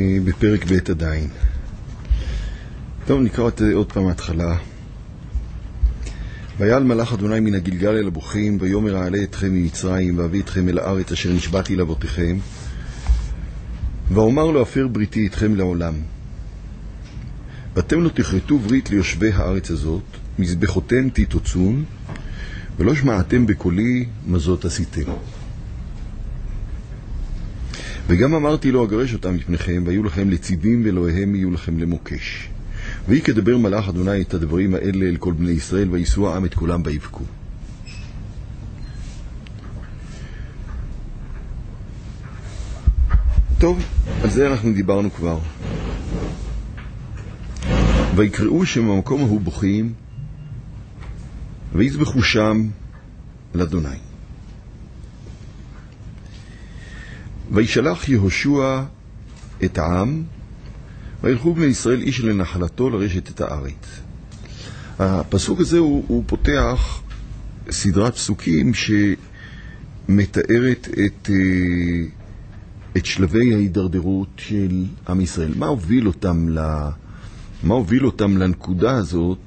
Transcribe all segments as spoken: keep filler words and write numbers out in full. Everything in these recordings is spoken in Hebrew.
בפרק ב' עדיין. טוב, נקרא את זה עוד פעם מההתחלה. ויעל מלאך אדוני מן הגלגל אל הבוכים, ויאמר אעלה אתכם ממצרים, ואביא אתכם אל הארץ אשר נשבעתי לאבותיכם, ואומר לו אפר בריתי אתכם לעולם. ואתם לא תכרתו ברית ליושבי הארץ הזאת, מזבחותם תתוצון, ולא שמעתם בקולי מזות עשיתם. וגם אמרתי לו אגרש אותם מפניכם, והיו לכם לצידים ואלוהיהם יהיו לכם למוקש. ויהי כדבר מלאך אדוני את הדברים האלה אל כל בני ישראל, ויישאו העם את כולם ויבכו. טוב, על זה אנחנו דיברנו כבר. ויקראו שממקום ההוא בוכים, ויזבחו שם לאדוני. וישלח יהושע את העם, וילכו בני ישראל איש לנחלתו לרשת את הארץ. הפסוק הזה הוא, הוא פותח סדרת פסוקים שמתארת את, את שלבי ההידרדרות של עם ישראל. מה הוביל אותם, ל, מה הוביל אותם לנקודה הזאת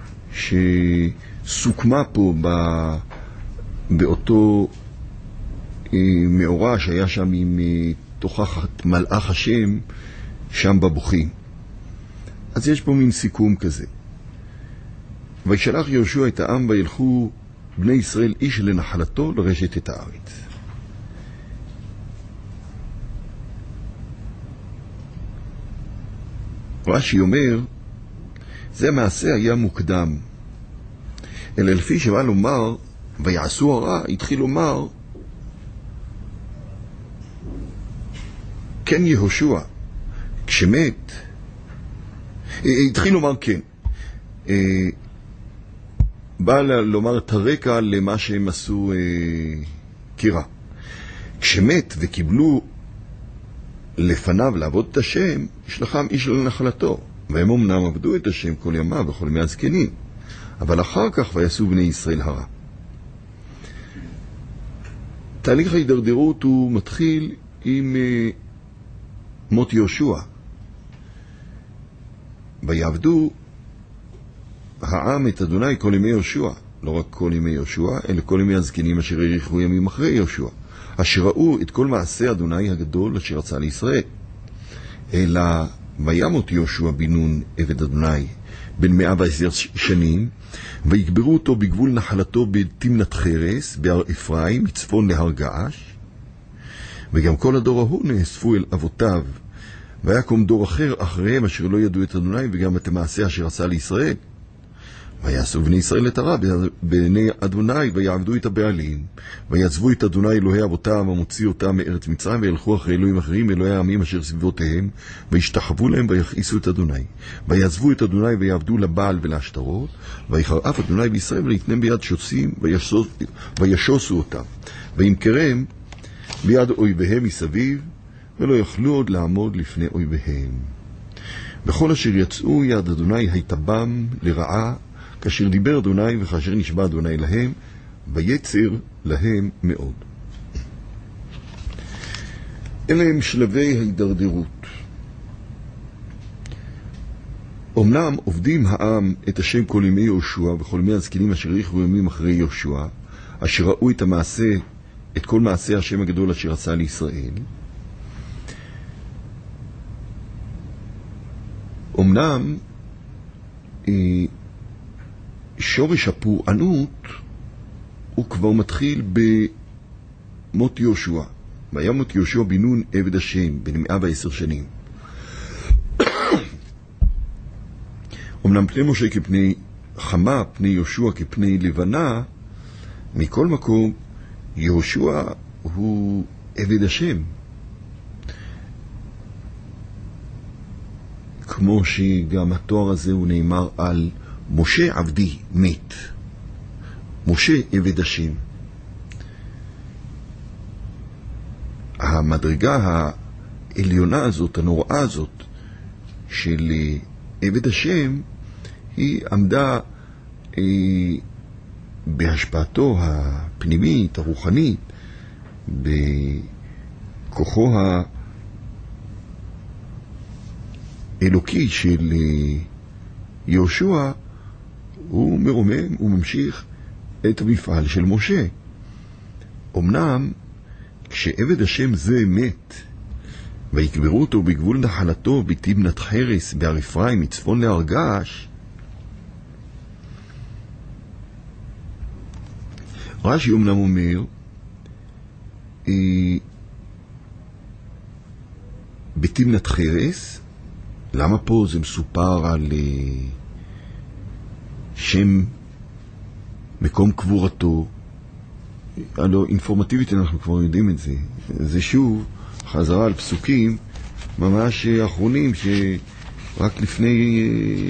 שסוכמה פה ב, באותו מאורע שהיה שם עם תוכחת מלאך השם שם בבוכים. אז יש פה מין סיכום כזה. וישלח יהושע את העם, וילכו בני ישראל איש לנחלתו לרשת את הארץ. רש"י אומר, זה מעשה היה מוקדם, אלא לפי שבא לומר ויעשו הרע, התחיל לומר כן יהושע כשמת, התחיל לומר כן, בא לומר את הרקע למה שהם עשו קירה. כשמת וקיבלו לפניו לעבוד את השם, ישלחם איש לנחלתו, והם אמנם עבדו את השם כל ימיו וכל ימי הזקנים, אבל אחר כך ויעשו בני ישראל הרע. תהליך ההידרדרות הוא מתחיל עם מות יהושע. ויעבדו העם את אדוני כל ימי יהושע, לא רק כל ימי יהושע, אלא כל ימי הזקנים אשר האריכו ימים אחרי יהושע, אשר ראו את כל מעשה אדוני הגדול אשר עשה לישראל. אלא וימות יהושע בן נון עבד אדוני בן מאה ועשר שנים, ויקברו אותו בגבול נחלתו בתמנת חרס בהר אפרים מצפון להר געש. וגם כל הדור ההוא נאספו אל אבותיו, ויקום דור אחר אחריהם אשר לא ידעו את אדוני וגם את המעשה אשר עשה לישראל. ויעשו בני ישראל את הרע בעיני אדוני, ויעבדו את הבעלים, ויעזבו את אדוני אלוהי אבותם המוציא אותם מארץ מצרים, וילכו אחרי אלוהים אחרים אלוהי העמים אשר סביבותיהם, וישתחוו להם ויכעיסו את אדוני. ויעזבו את אדוני ויעבדו לבעל ולהשתרות, ויחרף אדוני בישראל ויתנם ביד שוסים, וישוסו אותם, וימכרם ביד אויביהם מסביב, ולא יכלו עוד לעמוד לפני אויביהם. בכל אשר יצאו יד אדוני הייתה בם לרעה, כאשר דיבר אדוני וכאשר נשבע אדוני להם, ויצר להם מאוד. אלה הם שלבי ההידרדרות. אמנם עובדים העם את השם כל ימי יהושע וכל ימי הזקנים אשר האריכו ימים אחרי יהושע, אשר ראו את המעשה, את כל מעשה השם הגדול אשר עשה לישראל. אמנם שורש הפורענות הוא כבר מתחיל במות יהושע. וימות יהושע בן נון עבד השם בן מאה ועשר שנים. אמנם פני משה כפני חמה, פני יהושע כפני לבנה, מכל מקום יהושע הוא עבד השם. כמו שגם התואר הזה הוא נאמר על משה עבדי מת. משה עבד השם. המדרגה העליונה הזאת, הנוראה הזאת, של עבד השם, היא עמדה אה, בהשפעתו הפנימית, הרוחנית, בכוחו האלוקי של יהושע, הוא מרומם, הוא ממשיך את המפעל של משה. אמנם, כשעבד השם זה מת, ויקברו אותו בגבול נחלתו בתמנת חרס בהר אפרים מצפון להר געש, רש"י אמנם אומר, בתמנת חרס, למה פה זה מסופר על שם מקום קבורתו? הלא, אינפורמטיבית אנחנו כבר יודעים את זה. זה שוב חזרה על פסוקים ממש אחרונים שרק לפני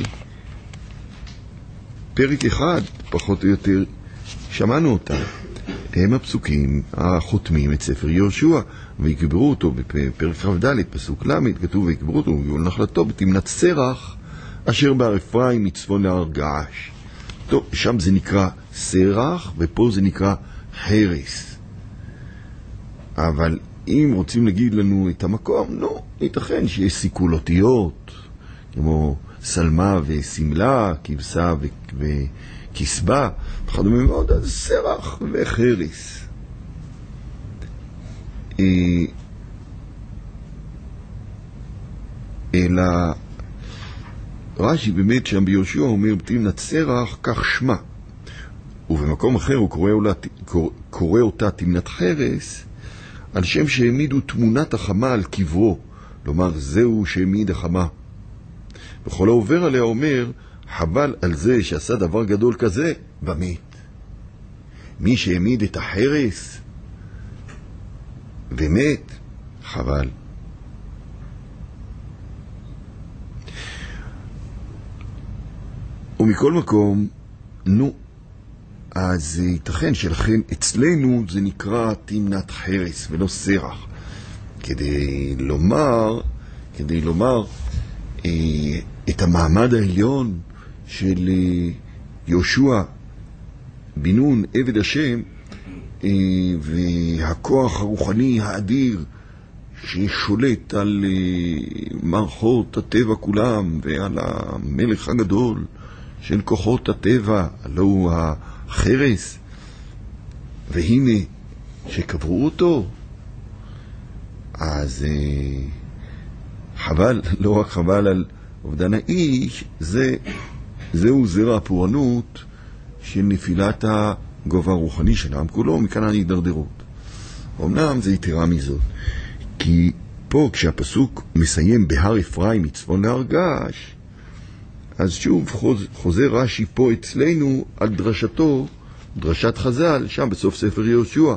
פרק אחד פחות או יותר שמענו אותם. הם הפסוקים החותמים את ספר יהושע, ויקברו אותו בפרק כ"ד פסוק ל', כתוב ויקברו אותו בגבול נחלתו בתמנת סרח אשר בהר אפרים מצפון להר געש. טוב, שם זה נקרא סרח ופה זה נקרא חרס. אבל אם רוצים להגיד לנו את המקום, לא, ייתכן שיש סיכול אותיות כמו סלמה וסמלה, כבשה וכסבה, וכדומה מאוד, אז סרח וחרס. אלא רש"י באמת שם ביהושע אומר בתמנת סרח כך שמה, ובמקום אחר הוא קורא, קורא, קורא אותה תמנת חרס על שם שהעמידו תמונת החמה על קברו, כלומר זהו שהעמיד החמה. וכל העובר עליה אומר חבל על זה שעשה דבר גדול כזה ומת. מי שהעמיד את החרס ומת, חבל. ומכל מקום, נו, אז ייתכן שלכן אצלנו זה נקרא תמנת חרס ולא סרח. כדי לומר, כדי לומר אה, את המעמד העליון של אה, יהושע בן נון עבד השם, אה, והכוח הרוחני האדיר ששולט על אה, מערכות הטבע כולם ועל המלך הגדול של כוחות הטבע, הלא הוא החרס, והנה שקברו אותו, אז אה, חבל, לא רק חבל על אובדן האיש, זה, זהו זרע הפורענות של נפילת הגובה הרוחני של העם כולו, מכאן ההידרדרות. אמנם זה יתרה מזאת, כי פה כשהפסוק מסיים בהר אפרים מצפון להר געש, אז שוב חוז, חוזר רש"י פה אצלנו על דרשתו, דרשת חז"ל, שם בסוף ספר יהושע.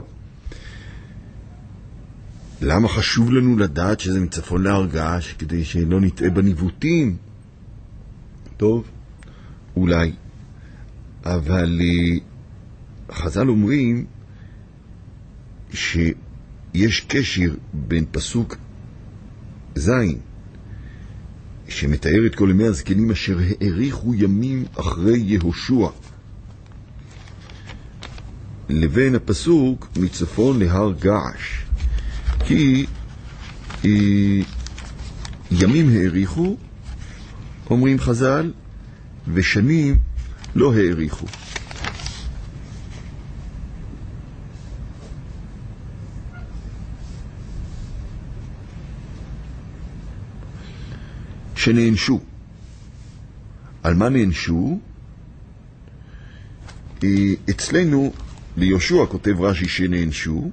למה חשוב לנו לדעת שזה מצפון להר געש? כדי שלא נטעה בניווטים? טוב, אולי. אבל חז"ל אומרים שיש קשר בין פסוק זין, שמתאר את כל ימי הזקנים אשר האריכו ימים אחרי יהושע, לבין הפסוק מצפון להר געש. כי אה, ימים האריכו, אומרים חז"ל, ושנים לא האריכו. שנענשו. על מה נענשו? אצלנו, ליהושע כותב רש"י שנענשו,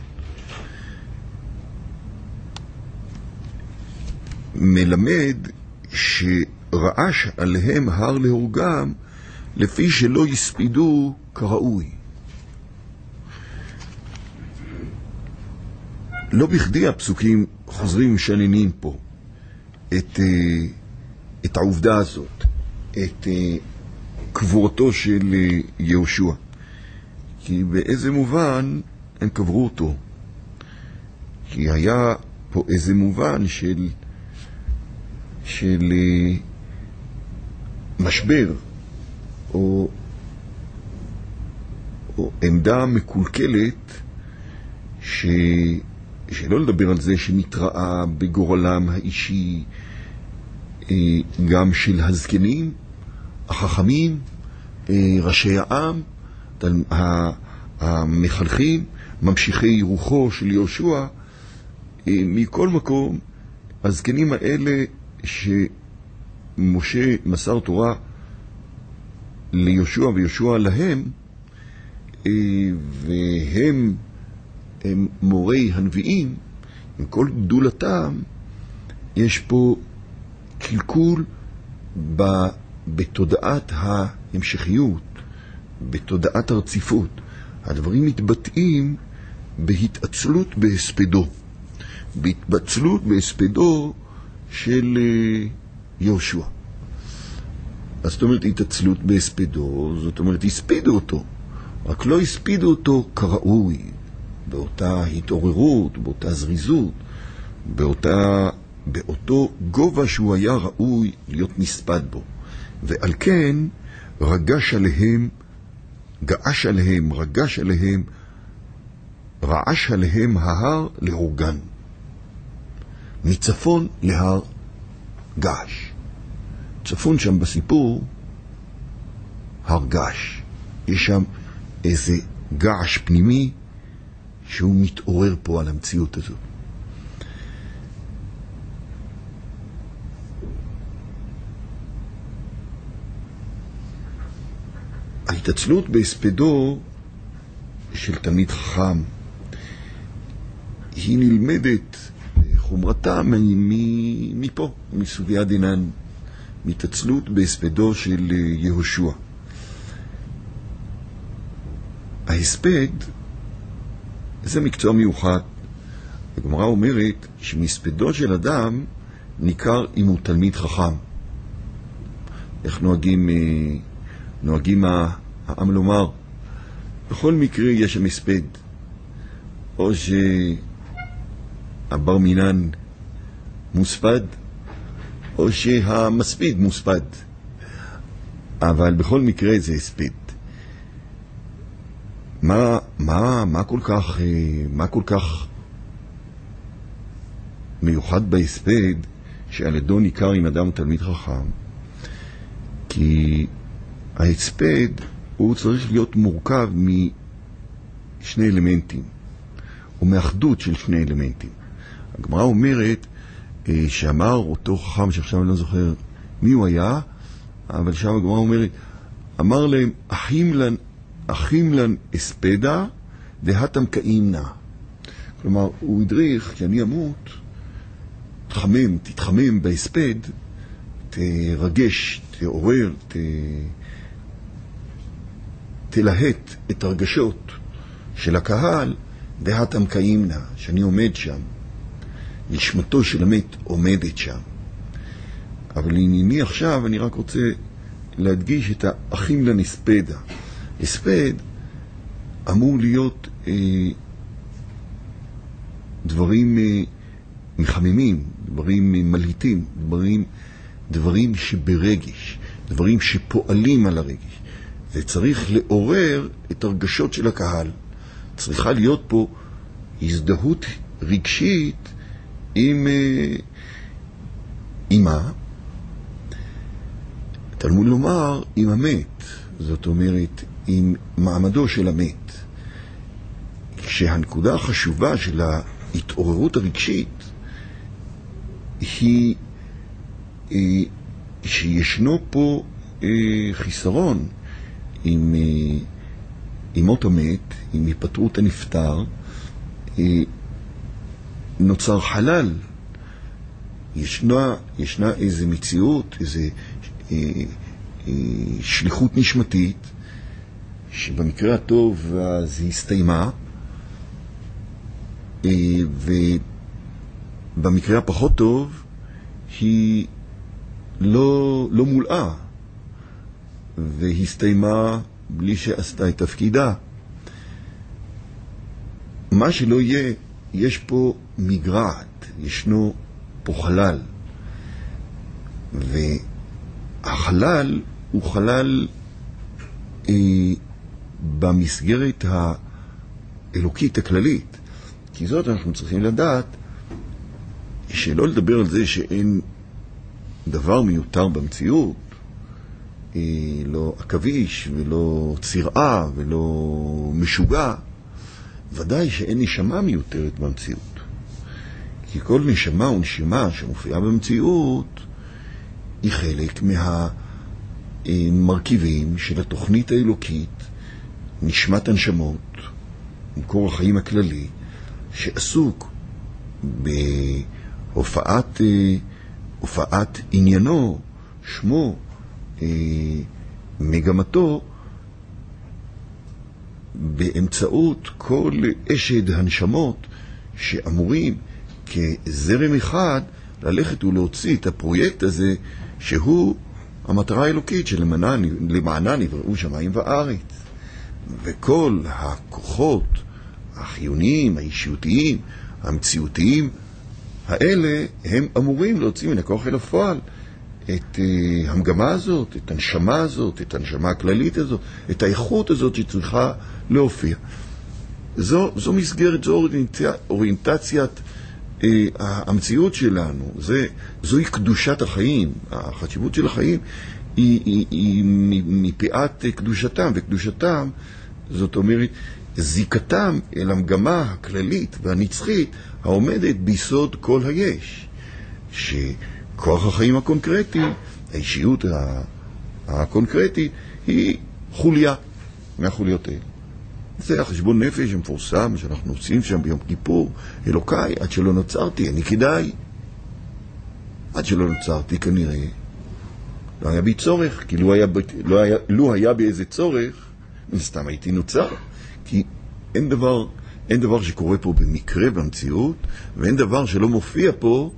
מלמד שרעש עליהם הר להורגם לפי שלא יספידו כראוי. לא בכדי הפסוקים חוזרים משננים פה את, את העובדה הזאת, את קבורתו של יהושע. כי באיזה מובן הם קברו אותו? כי היה פה איזה מובן של, של משבר, או, או עמדה מקולקלת, ש... שלא לדבר על זה שנתראה בגורלם האישי גם של הזקנים, החכמים, ראשי העם, המחנכים, ממשיכי רוחו של יהושע. מכל מקום, הזקנים האלה שמשה מסר תורה ליהושע ויהושע להם, והם הם מורי הנביאים, עם כל גדולתם, יש פה קלקול בתודעת ההמשכיות, בתודעת הרציפות. הדברים מתבטאים בהתעצלות בהספדו, בהתבצלות בהספדו של יהושע. אז זאת אומרת, התעצלות בהספדו, זאת אומרת, הספידו אותו, רק לא הספידו אותו כראוי, באותה התעוררות, באותה זריזות, באותה, באותו גובה שהוא היה ראוי להיות נספד בו. ועל כן רגש עליהם, געש עליהם, רגש עליהם, רעש עליהם ההר להורגן. מצפון להר געש. צפון שם בסיפור, הר געש. יש שם איזה געש פנימי שהוא מתעורר פה על המציאות הזו. ההתעצלות בהספדו של תלמיד חכם היא נלמדת חומרתה מפה, מסוגיה דינן, מתעצלות בהספדו של יהושע. ההספד זה מקצוע מיוחד. הגמרא אומרת שמספדו של אדם ניכר אם הוא תלמיד חכם. איך נוהגים, נוהגים העם לומר? בכל מקרה יש המספד. או שהבר מינן מוספד, או שהמספיד מוספד. אבל בכל מקרה זה הספד. מה, מה, מה כל כך, מה כל כך מיוחד בהספד שעל ידו ניכר אם אדם תלמיד חכם? כי ההספד הוא צריך להיות מורכב משני אלמנטים, או מאחדות של שני אלמנטים. הגמרא אומרת שאמר אותו חכם שעכשיו אני לא זוכר מי הוא היה, אבל שם הגמרא אומרת, אמר להם, אחים לן, אחים לן אספדה דהתם קאימנה. כלומר, הוא הדריך, כי אני אמות, תחמם, תתחמם בהספד, תרגש, תעורר, ת... תלהט את הרגשות של הקהל, דהתם קאימנה, שאני עומד שם. נשמתו של המת עומדת שם. אבל לענייני עכשיו אני רק רוצה להדגיש את האחים לנספדה. הספד אמור להיות אה, דברים אה, מחממים, דברים אה, מלהיטים, דברים, דברים שברגש, דברים שפועלים על הרגש. זה צריך לעורר את הרגשות של הקהל. צריכה להיות פה הזדהות רגשית עם, אה, עם מה? תלמוד לומר עם המת, זאת אומרת עם מעמדו של המת. שהנקודה החשובה של ההתעוררות הרגשית היא אה, שישנו פה אה, חיסרון עם, אה, עם מות המת, עם היפטרות הנפטר, אה, נוצר חלל. ישנה, ישנה איזו מציאות, איזו אה, אה, שליחות נשמתית, שבמקרה הטוב אז היא הסתיימה, אה, ובמקרה הפחות טוב היא לא, לא מולאה, והסתיימה בלי שעשתה את תפקידה. מה שלא יהיה, יש פה מגרעת, ישנו פה חלל, והחלל הוא חלל אה, במסגרת האלוקית הכללית. כי זאת אנחנו צריכים לדעת, שלא לדבר על זה שאין דבר מיותר במציאות, לא עכביש ולא צירעה ולא משוגע, ודאי שאין נשמה מיותרת במציאות. כי כל נשמה ונשימה שמופיעה במציאות היא חלק מהמרכיבים של התוכנית האלוקית, נשמת הנשמות, מקור החיים הכללי, שעסוק בהופעת הופעת עניינו, שמו, מגמתו, באמצעות כל אשד הנשמות שאמורים כזרם אחד ללכת ולהוציא את הפרויקט הזה, שהוא המטרה האלוקית שלמענה נבראו שמיים וארץ. וכל הכוחות החיוניים, האישיותיים, המציאותיים האלה, הם אמורים להוציא מן הכוח אל הפועל את uh, המגמה הזאת, את הנשמה הזאת, את הנשמה הכללית הזאת, את האיכות הזאת שצריכה להופיע. זו, זו מסגרת, זו אוריינטציה, אוריינטציית uh, המציאות שלנו. זה, זוהי קדושת החיים. החשיבות של החיים היא, היא, היא מפאת קדושתם, וקדושתם, זאת אומרת, זיקתם אל המגמה הכללית והנצחית העומדת ביסוד כל היש, שכוח החיים הקונקרטי, האישיות הקונקרטית, היא חוליה מהחוליות האלה. זה החשבון נפש המפורסם שאנחנו עושים שם ביום כיפור. אלוקיי, עד שלא נוצרתי, אני כדאי. עד שלא נוצרתי כנראה לא היה בי צורך, כי לו היה, לא היה, לו היה בי איזה צורך, סתם הייתי נוצר. כי אין דבר, אין דבר שקורה פה במקרה במציאות, ואין דבר שלא מופיע פה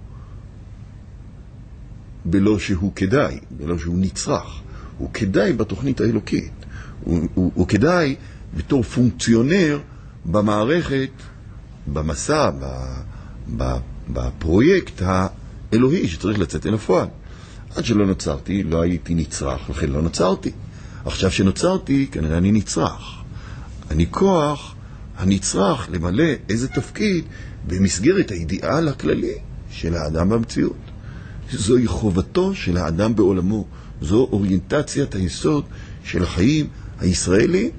בלא שהוא כדאי, בלא שהוא נצרך. הוא כדאי בתוכנית האלוקית. הוא, הוא, הוא כדאי בתור פונקציונר במערכת, במסע, בפרויקט האלוהי שצריך לצאת אל הפועל. עד שלא נוצרתי, לא הייתי נצרך, לכן לא נוצרתי. עכשיו שנוצרתי, כנראה אני נצרך. אני כוח הנצרך למלא איזה תפקיד במסגרת האידיאל הכללי של האדם במציאות. זוהי חובתו של האדם בעולמו. זו אוריינטציית היסוד של החיים הישראלי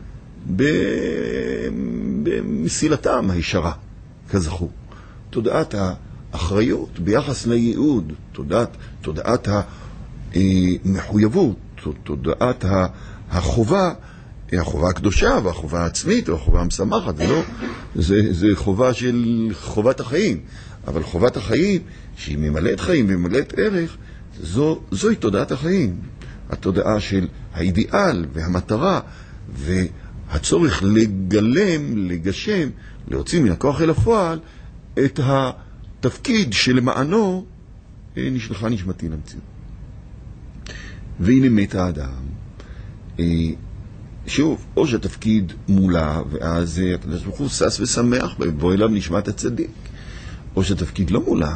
במסילתם הישרה, כזכור. תודעת האחריות ביחס לייעוד, תודעת, תודעת המחויבות, תודעת החובה, החובה הקדושה והחובה העצמית והחובה המשמחת, זה לא, זה, זה חובה של חובת החיים, אבל חובת החיים שהיא ממלאת חיים וממלאת ערך, זו, זוהי תודעת החיים, התודעה של האידיאל והמטרה והצורך לגלם, לגשם, להוציא מן הכוח אל הפועל את התפקיד שלמענו נשלחה נשמתי למציאות. והנה מת האדם, שוב, או שהתפקיד מולה, ואז הקדוש ברוך הוא שש ושמח, בוא אליו נשמת הצדיק, או שהתפקיד לא מולה.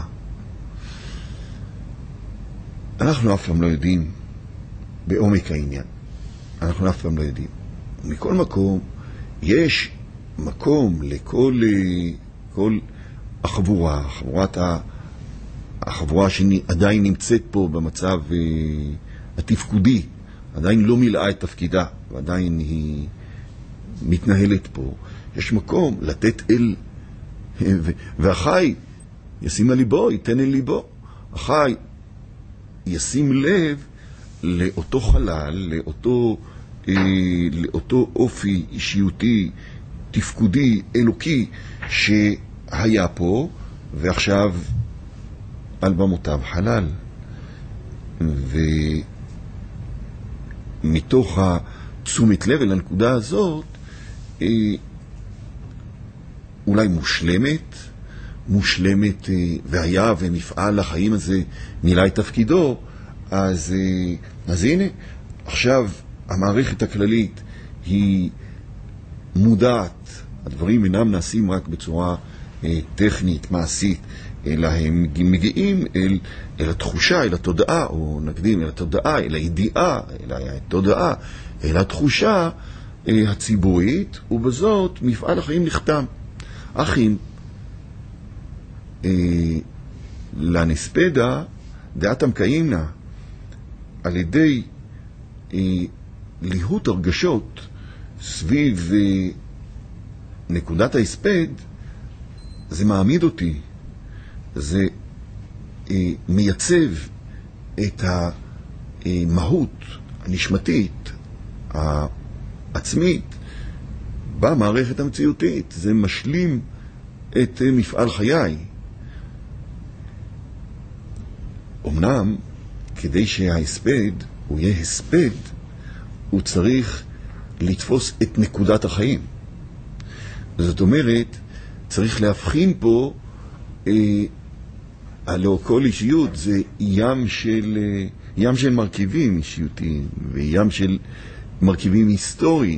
אנחנו אף פעם לא יודעים בעומק העניין. אנחנו אף פעם לא יודעים. ומכל מקום, יש מקום לכל כל החבורה, חבורת ה, החבורה שעדיין נמצאת פה במצב התפקודי, עדיין לא מילאה את תפקידה, ועדיין היא מתנהלת פה. יש מקום לתת אל, והחי ישים על ליבו, ייתן אל ליבו. החי ישים לב לאותו חלל, לאותו, לאותו אופי אישיותי, תפקודי, אלוקי, שהיה פה, ועכשיו על במותיו חלל. ומתוך התשומת לב אל הנקודה הזאת, אולי מושלמת, מושלמת, והיה ומפעל החיים הזה מילא את תפקידו, אז, אז הנה, עכשיו המערכת הכללית היא מודעת, הדברים אינם נעשים רק בצורה טכנית, מעשית, אלא הם מגיעים אל, אל התחושה, אל התודעה, או נקדים אל התודעה, אל הידיעה, אל התודעה, אל התחושה הציבורית, ובזאת מפעל החיים נחתם. אחים, לנספדה, דעתם קיימנה, על ידי אה, ליהות הרגשות סביב אה, נקודת ההספד, זה מעמיד אותי, זה אה, מייצב את המהות הנשמתית, העצמית, במערכת המציאותית. זה משלים את אה, מפעל חיי. אמנם, כדי שההספד הוא יהיה הספד, הוא צריך לתפוס את נקודת החיים. זאת אומרת, צריך להבחין פה, אה, הלא כל אישיות זה ים של, אה, ים של מרכיבים אישיותיים, וים של מרכיבים היסטוריים.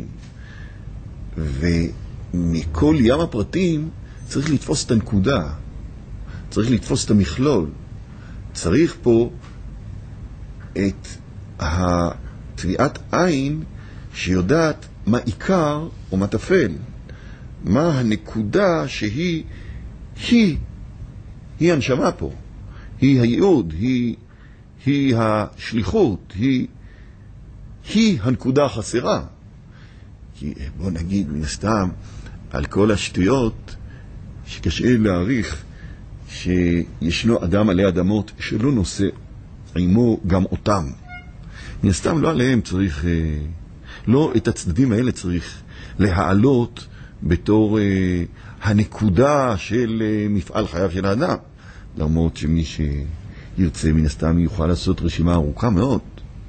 ומכל ים הפרטים צריך לתפוס את הנקודה, צריך לתפוס את המכלול. צריך פה את התביעת עין שיודעת מה עיקר או מה תפל, מה הנקודה שהיא היא היא הנשמה פה, היא הייעוד, היא היא השליחות, היא היא הנקודה החסרה. כי בוא נגיד מן הסתם על כל השטויות שקשה להעריך שישנו אדם עלי אדמות שלא נושא עמו גם אותם. מן הסתם לא עליהם צריך, לא את הצדדים האלה צריך להעלות בתור הנקודה של מפעל חייו של האדם. למרות שמי שירצה מן הסתם יוכל לעשות רשימה ארוכה מאוד.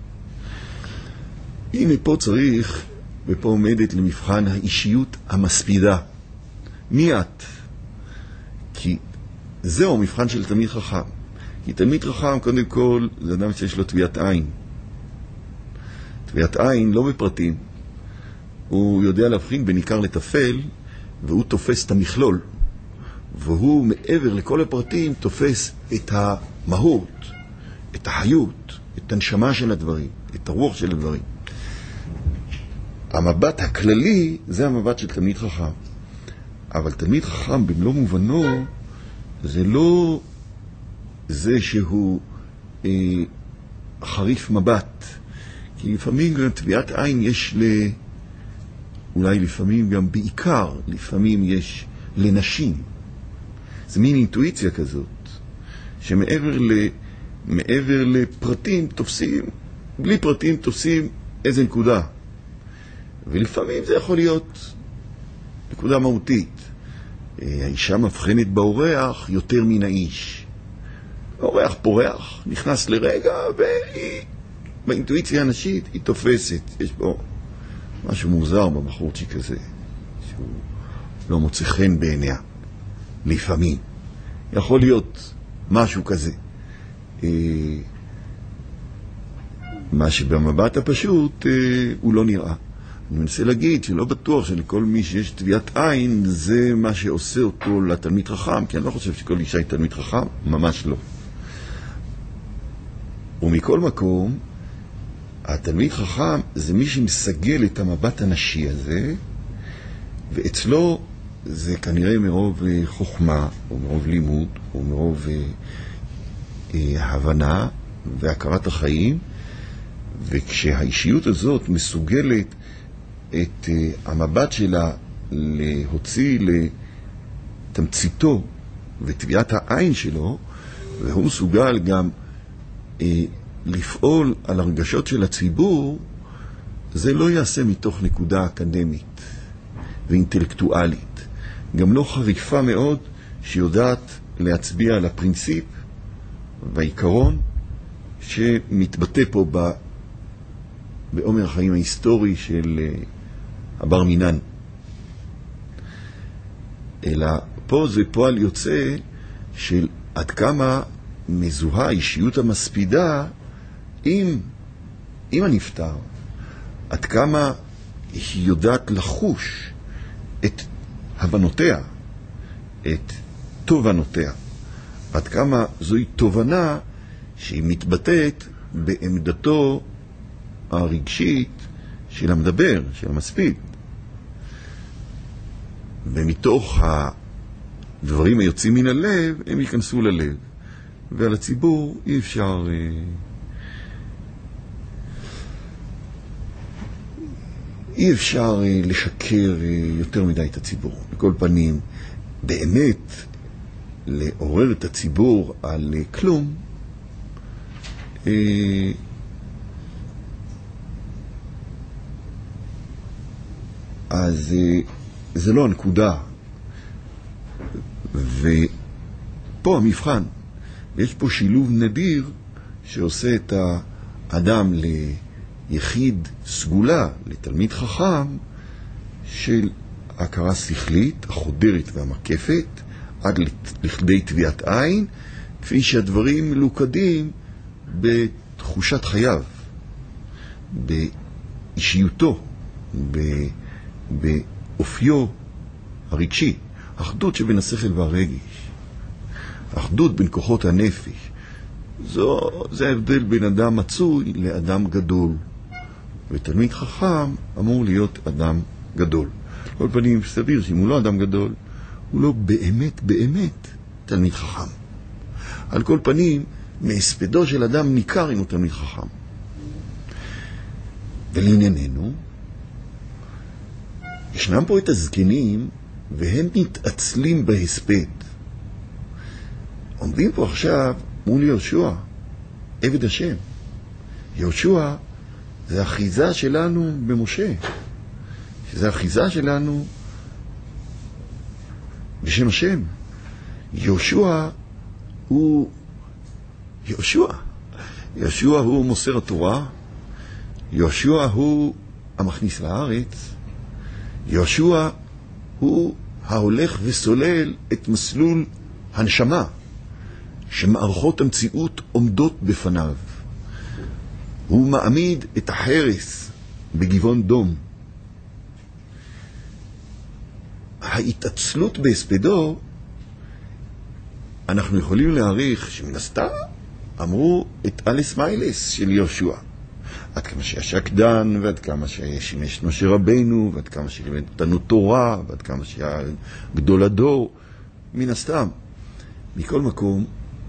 הנה פה צריך, ופה עומדת למבחן האישיות המספידה. מי את? כי זהו מבחן של תלמיד חכם. כי תלמיד חכם, קודם כל, זה אדם שיש לו תביעת עין. תביעת עין לא בפרטים. הוא יודע להבחין בין עיקר לטפל, והוא תופס את המכלול. והוא מעבר לכל הפרטים תופס את המהות, את החיות, את הנשמה של הדברים, את הרוח של הדברים. המבט הכללי זה המבט של תלמיד חכם. אבל תלמיד חכם במלוא מובנו זה לא זה שהוא אה, חריף מבט. כי לפעמים גם תביעת עין יש ל... אולי לפעמים גם בעיקר, לפעמים יש לנשים. זה מין אינטואיציה כזאת, שמעבר ל... מעבר לפרטים תופסים, בלי פרטים תופסים איזה נקודה. ולפעמים זה יכול להיות נקודה מהותית. האישה מבחנת באורח יותר מן האיש. האורח פורח, נכנס לרגע, והיא, באינטואיציה הנשית, היא תופסת. יש בו משהו מוזר בבחורצ'יק הזה, שהוא לא מוצא חן בעיניה. לפעמים. יכול להיות משהו כזה. מה שבמבט הפשוט הוא לא נראה. אני מנסה להגיד שלא בטוח שלכל מי שיש תביעת עין זה מה שעושה אותו לתלמיד חכם, כי אני לא חושב שכל אישה היא תלמיד חכם, ממש לא. ומכל מקום, התלמיד חכם זה מי שמסגל את המבט הנשי הזה, ואצלו זה כנראה מרוב חוכמה, או מרוב לימוד, או מרוב אה, אה, הבנה והכרת החיים, וכשהאישיות הזאת מסוגלת את uh, המבט שלה להוציא לתמציתו וטביעת העין שלו, והוא מסוגל גם uh, לפעול על הרגשות של הציבור, זה לא יעשה מתוך נקודה אקדמית ואינטלקטואלית, גם לא חריפה מאוד שיודעת להצביע על הפרינציפ והעיקרון שמתבטא פה ב... בעומר החיים ההיסטורי של uh, הבר מינן. אלא פה זה פועל יוצא של עד כמה מזוהה האישיות המספידה עם, עם הנפטר. עד כמה היא יודעת לחוש את הבנותיה, את תובנותיה. עד כמה זוהי תובנה שהיא מתבטאת בעמדתו הרגשית של המדבר, של המספיד. ומתוך הדברים היוצאים מן הלב, הם ייכנסו ללב. ועל הציבור אי אפשר, אי אפשר לשקר יותר מדי את הציבור. בכל פנים, באמת לעורר את הציבור על כלום, אז זה לא הנקודה. ופה המבחן. יש פה שילוב נדיר שעושה את האדם ליחיד סגולה, לתלמיד חכם, של הכרה שכלית, החודרת והמקפת, עד לכדי טביעת עין, כפי שהדברים מלוכדים בתחושת חייו, באישיותו, באופיו הרגשי. אחדות שבין השכל והרגש, אחדות בין כוחות הנפש. זו, זה ההבדל בין אדם מצוי לאדם גדול. ותלמיד חכם אמור להיות אדם גדול. כל פנים סביר שאם הוא לא אדם גדול, הוא לא באמת באמת תלמיד חכם. על כל פנים, מהספדו של אדם ניכר אם הוא תלמיד חכם. ולענייננו, ישנם פה את הזקנים, והם מתעצלים בהספד. עומדים פה עכשיו מול יהושע, עבד השם. יהושע זה אחיזה שלנו במשה, שזה אחיזה שלנו בשם השם. יהושע הוא יהושע. יהושע הוא מוסר התורה, יהושע הוא המכניס לארץ, יהושע הוא ההולך וסולל את מסלול הנשמה, שמערכות המציאות עומדות בפניו. הוא מעמיד את החרס בגבעון דום. ההתעצלות בהספדו, אנחנו יכולים להעריך שמן הסתם אמרו את אלס מיילס של יהושע. עד כמה שהיה שקדן, ועד כמה ששימש משה רבינו, ועד כמה שלימד אותנו תורה, ועד כמה שהיה גדול הדור, מן הסתם. מכל מקום,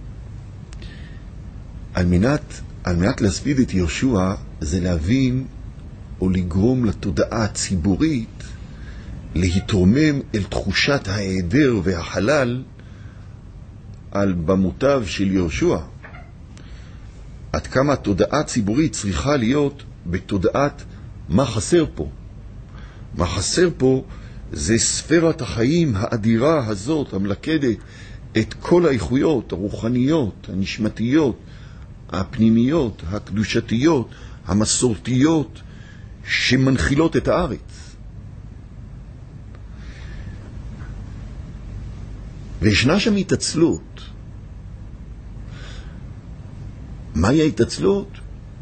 על מנת, על מנת להספיד את יהושע, זה להבין או לגרום לתודעה הציבורית להתרומם אל תחושת ההיעדר והחלל על במותיו של יהושע. עד כמה התודעה הציבורית צריכה להיות בתודעת מה חסר פה. מה חסר פה זה ספירת החיים האדירה הזאת, המלכדת את כל האיכויות הרוחניות, הנשמתיות, הפנימיות, הקדושתיות, המסורתיות, שמנחילות את הארץ. וישנה שם התעצלות. מהי ההתעצלות?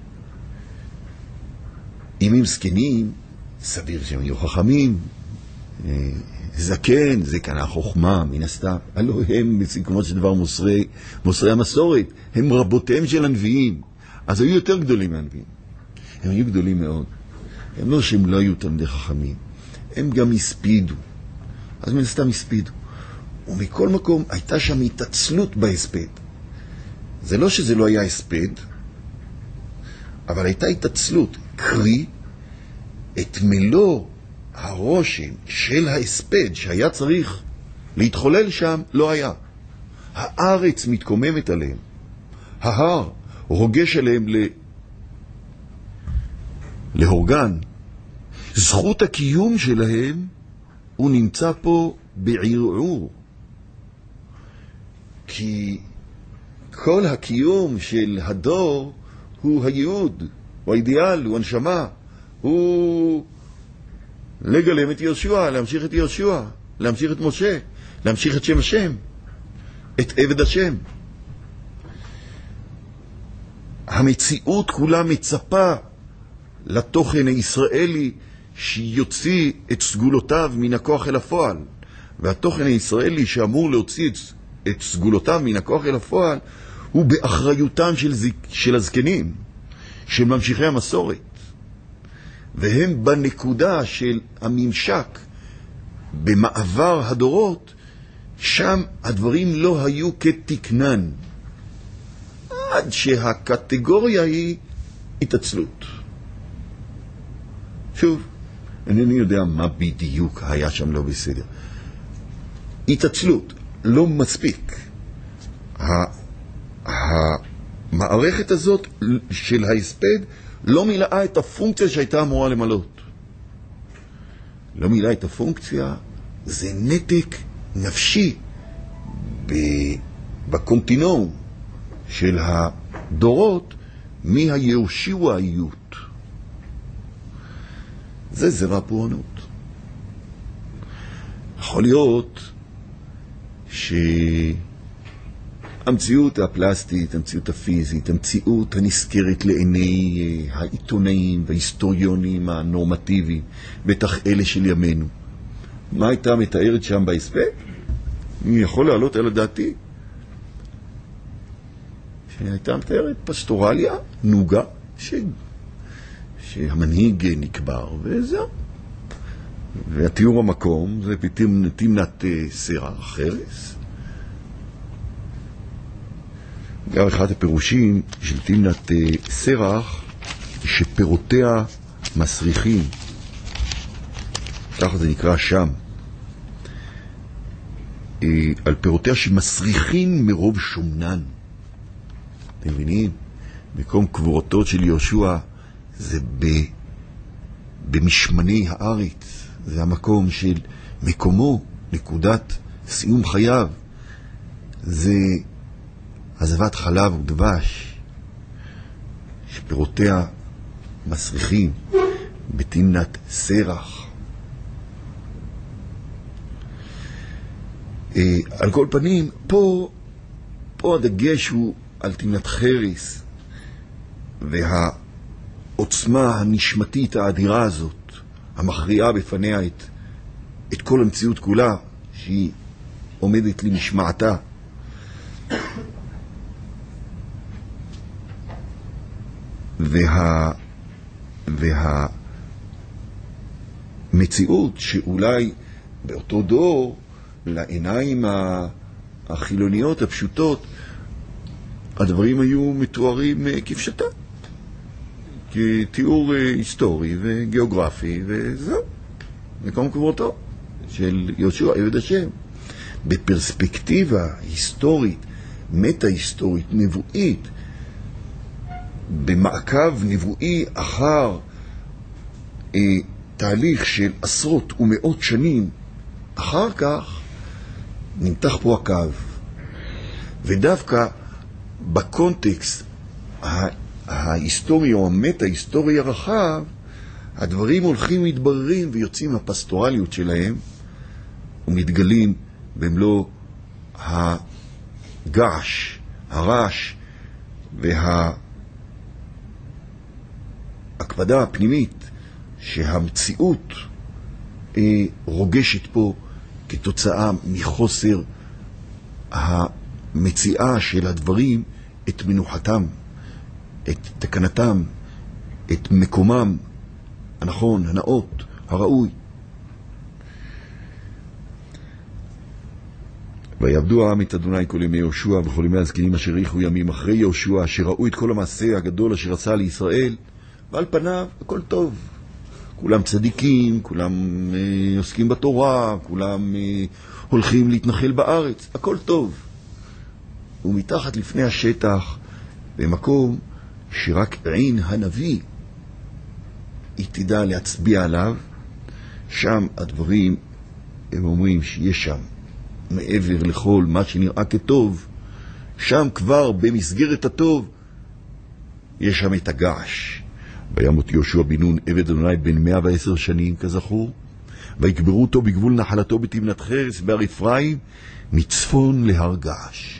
אם הם זקנים, סביר שהם יהיו חכמים, זקן, זה כאן החוכמה, מן הסתם. הלוא הם, כמו שדבר מוסרי, מוסרי המסורת, הם רבותיהם של הנביאים. אז היו יותר גדולים מהנביאים. הם היו גדולים מאוד. הם לא שהם לא היו תלמידי חכמים. הם גם הספידו. אז מן הסתם הספידו. ומכל מקום הייתה שם התעצלות בהספד. זה לא שזה לא היה הספד, אבל הייתה התעצלות. קרי, את מלוא הרושם של ההספד שהיה צריך להתחולל שם לא היה. הארץ מתקוממת עליהם. ההר רוגש עליהם ל... להורגן. זכות הקיום שלהם הוא נמצא פה בערעור. כי כל הקיום של הדור הוא הייעוד, הוא האידיאל, הוא הנשמה, הוא לגלם את יהושע, להמשיך את יהושע, להמשיך את משה, להמשיך את שם השם, את עבד השם. המציאות כולה מצפה לתוכן הישראלי שיוציא את סגולותיו מן הכוח אל הפועל, והתוכן הישראלי שאמור להוציא את, את סגולותיו מן הכוח אל הפועל הוא באחריותם של, זיק, של הזקנים, של ממשיכי המסורת, והם בנקודה של הממשק במעבר הדורות. שם הדברים לא היו כתקנן, עד שהקטגוריה היא התעצלות. שוב, אינני יודע מה בדיוק היה שם לא בסדר. התעצלות, לא מספיק. המערכת הזאת של ההספד לא מילאה את הפונקציה שהייתה אמורה למלות. לא מילאה את הפונקציה, זה נתק נפשי בקונטינום של הדורות מהיהושיואיות. זה זרע פורענות. יכול להיות שהמציאות הפלסטית, המציאות הפיזית, המציאות הנזכרת לעיני העיתונאים וההיסטוריונים הנורמטיביים, בטח אלה של ימינו, מה הייתה מתארת שם בהספד? אני יכול לעלות על הדעתי שהייתה מתארת פסטורליה, נוגה, ש... שהמנהיג נקבר, וזהו. והתיאור המקום זה תמנת סרח, חרס. גם אחד הפירושים של תמנת סרח, שפירותיה מסריחים. ככה זה נקרא שם. על פירותיה שמסריחים מרוב שומנן. אתם מבינים? מקום קבורתו של יהושע זה ב... במשמני הארץ. זה המקום של מקומו, נקודת סיום חייו. זה הזבת חלב ודבש, שפירותיה מסריחים בתמנת סרח. אה, על כל פנים, פה, פה הדגש הוא על תמנת חריס, והעוצמה הנשמתית האדירה הזאת, המכריעה בפניה את, את כל המציאות כולה, שהיא עומדת למשמעתה. וה, והמציאות שאולי באותו דור, לעיניים החילוניות הפשוטות, הדברים היו מתוארים כפשטה. כתיאור היסטורי וגיאוגרפי, וזהו, מקום קבורתו של יהושע עבד השם. בפרספקטיבה היסטורית, מטה-היסטורית, נבואית, במעקב נבואי אחר אה, תהליך של עשרות ומאות שנים, אחר כך נמתח פה הקו. ודווקא בקונטקסט ההיסטורי או המטה-היסטורי הרחב, הדברים הולכים מתבררים ויוצאים מהפסטורליות שלהם ומתגלים במלוא הגעש, הרעש וההקפדה הפנימית שהמציאות רוגשת פה כתוצאה מחוסר המציאה של הדברים את מנוחתם, את תקנתם, את מקומם הנכון, הנאות, הראוי. ויעבדו העם את אדוני כל ימי יהושע וכל ימי הזקנים אשר האריכו ימים אחרי יהושע, אשר ראו את כל המעשה הגדול אשר עשה לישראל, ועל פניו הכל טוב. כולם צדיקים, כולם אה, עוסקים בתורה, כולם אה, הולכים להתנחל בארץ, הכל טוב. ומתחת לפני השטח, במקום שרק עין הנביא היא תדע להצביע עליו, שם הדברים, הם אומרים שיש שם, מעבר לכל מה שנראה כטוב, שם כבר במסגרת הטוב, יש שם את הגעש. וימות יהושע בן נון עבד אדוני בן מאה ועשר שנים כזכור, ויקברו אותו בגבול נחלתו בתמנת חרס בהר אפרים, מצפון להר געש.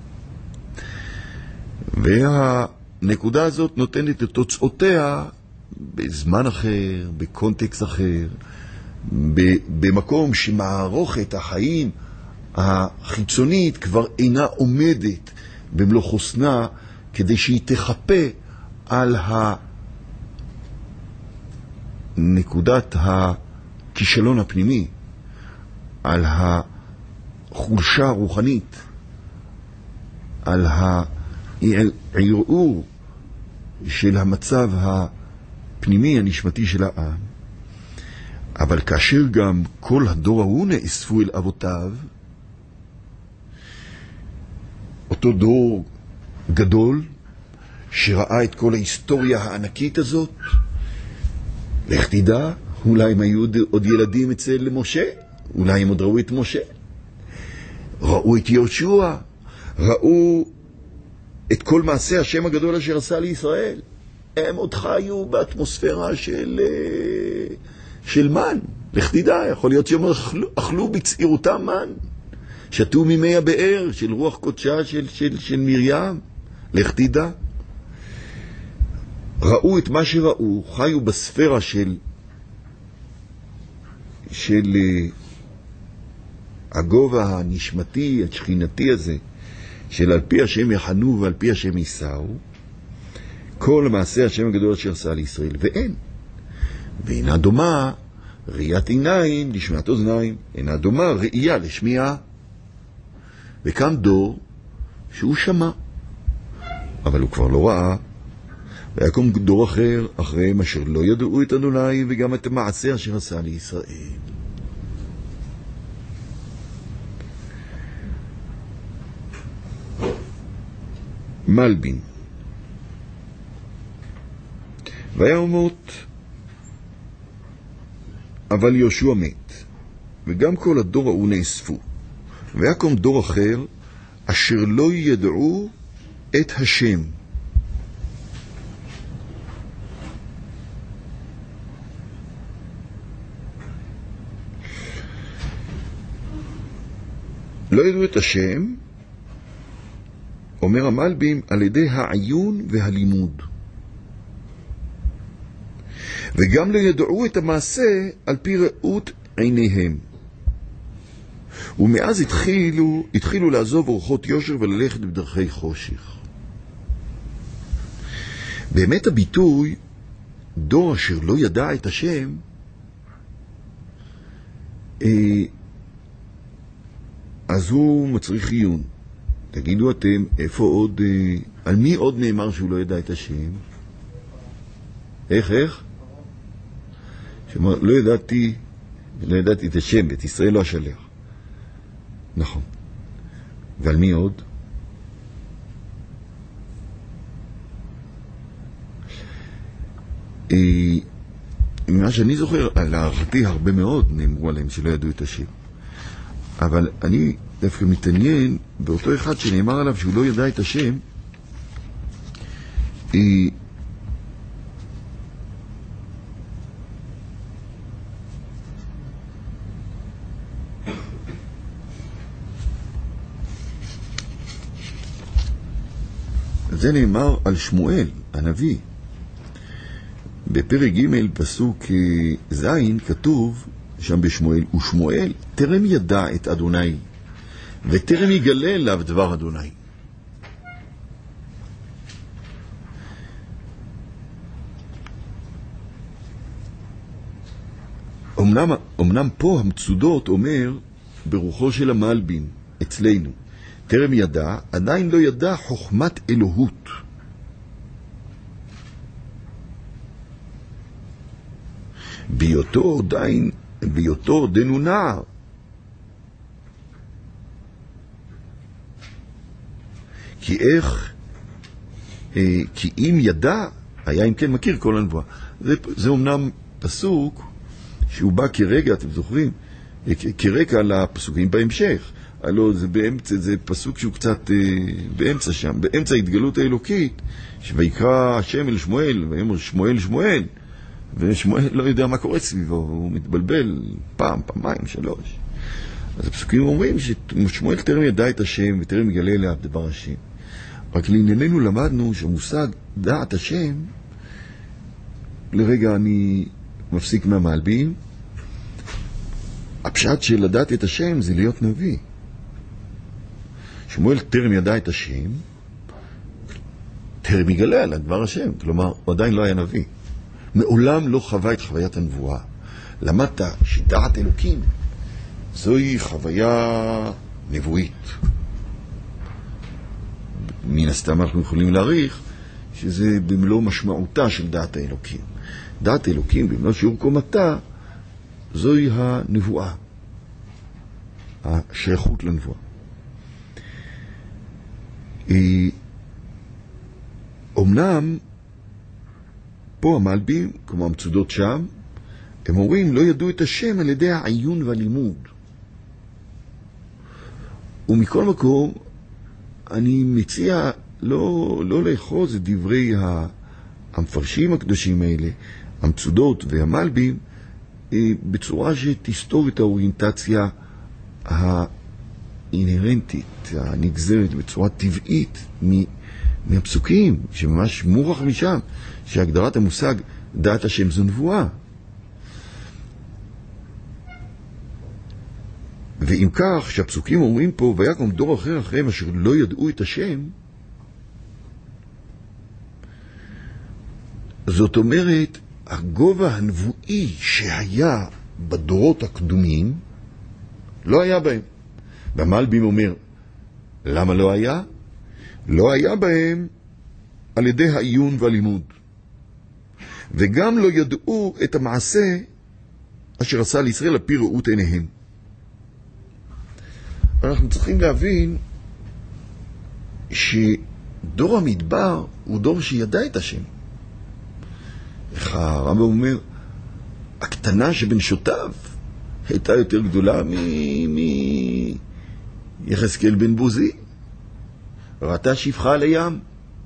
והנקודה הזאת נותנת את תוצאותיה בזמן אחר, בקונטקסט אחר, במקום שמערכת החיים החיצונית כבר אינה עומדת במלוא חוסנה, כדי שהיא תחפה על נקודת הכישלון הפנימי, על החולשה הרוחנית, על הערעור של המצב הפנימי הנשמתי של העם. אבל כאשר גם כל הדור ההוא נאספו אל אבותיו, אותו דור גדול שראה את כל ההיסטוריה הענקית הזאת, לך תדע, אולי הם היו עוד ילדים אצל משה, אולי הם עוד ראו את משה, ראו את יהושע, ראו את כל מעשה השם הגדול אשר עשה לישראל. הם עוד חיו באטמוספירה של, של מן. לך תדע, יכול להיות שהם אכלו, אכלו בצעירותם מן. שתו ממי הבאר של רוח קודשה של, של, של מרים. לך תדע. ראו את מה שראו, חיו בספירה של, של הגובה הנשמתי, השכינתי הזה, של על פי השם יחנו ועל פי השם יישאו, כל מעשה השם הגדול אשר עשה לישראל, ואין. ואינה דומה ראיית עיניים לשמיעת אוזניים, אינה דומה ראייה לשמיעה. וקם דור שהוא שמע, אבל הוא כבר לא ראה, ויקום דור אחר אחריהם אשר לא ידעו את אדוני וגם את המעשה אשר עשה לישראל. מלבין. וימות, אבל יהושע מת, וגם כל הדור ההוא נאספו. ויקום דור אחר אשר לא ידעו את השם. לא ידעו את השם, אומר המלבים, על ידי העיון והלימוד. וגם לא ידעו את המעשה על פי ראות עיניהם. ומאז התחילו, התחילו לעזוב אורחות יושר וללכת בדרכי חושך. באמת הביטוי, דור אשר לא ידע את השם, אז הוא מצריך עיון. תגידו אתם, איפה עוד, על מי עוד נאמר שהוא לא ידע את השם? איך, איך? שאומר, לא ידעתי, לא ידעתי את השם, את ישראל לא השלח. נכון. ועל מי עוד? מה שאני זוכר, על הערכתי הרבה מאוד נאמרו עליהם שלא ידעו את השם. אבל אני דווקא מתעניין באותו אחד שנאמר עליו שהוא לא ידע את השם, היא זה נאמר על שמואל, הנביא. בפרק ג' פסוק זין כתוב שם בשמואל, ושמואל טרם ידע את אדוני, וטרם יגלה אליו דבר אדוני. אמנם, אמנם פה המצודות אומר ברוחו של המלבין אצלנו, טרם ידע, עדיין לא ידע חוכמת אלוהות. בהיותו עדיין, בהיותו עודנו נער. כי איך, אה, כי אם ידע, היה אם כן מכיר כל הנבואה. זה, זה אומנם פסוק שהוא בא כרגע, אתם זוכרים, כרגע לפסוקים בהמשך. הלא זה באמצע, זה פסוק שהוא קצת אה, באמצע שם, באמצע ההתגלות האלוקית, שויקרא השם אל שמואל, ויאמר שמואל שמואל, ושמואל לא יודע מה קורה סביבו, הוא מתבלבל פעם, פעמיים, שלוש. אז הפסוקים אומרים ששמואל טרם ידע את השם וטרם יגלה אליו דבר השם. רק לענייננו למדנו שהמושג דעת השם, לרגע אני מפסיק מהמלבים, הפשט של לדעת את השם זה להיות נביא. שמואל טרם ידע את השם, טרם יגלה על דבר השם, כלומר הוא עדיין לא היה נביא. מעולם לא חווה את חוויית הנבואה. למדת שדעת אלוקים זוהי חוויה נבואית. מן הסתם אנחנו יכולים להעריך שזה במלוא משמעותה של דעת האלוקים. דעת אלוקים במלוא שיעור קומתה זוהי הנבואה, השייכות לנבואה. אמנם פה המלבים, כמו המצודות שם, הם אומרים לא ידעו את השם על ידי העיון והלימוד. ומכל מקום אני מציע לא, לא לאחוז את דברי המפרשים הקדושים האלה, המצודות והמלבים, בצורה שתסתור את האוריינטציה האינהרנטית, הנגזרת בצורה טבעית מהפסוקים, שממש מוכח משם, שהגדרת המושג דעת השם זו נבואה. ואם כך, שהפסוקים אומרים פה, ויקום דור אחר אחריהם אשר לא ידעו את השם, זאת אומרת, הגובה הנבואי שהיה בדורות הקדומים, לא היה בהם. והמלבים אומר, למה לא היה? לא היה בהם על ידי העיון והלימוד. וגם לא ידעו את המעשה אשר עשה לישראל על פי ראות עיניהם. אנחנו צריכים להבין שדור המדבר הוא דור שידע את השם. איך הרמב"ם אומר, הקטנה שבנשותיו הייתה יותר גדולה מיחזקאל בן בוזי. ראתה שפחה על הים.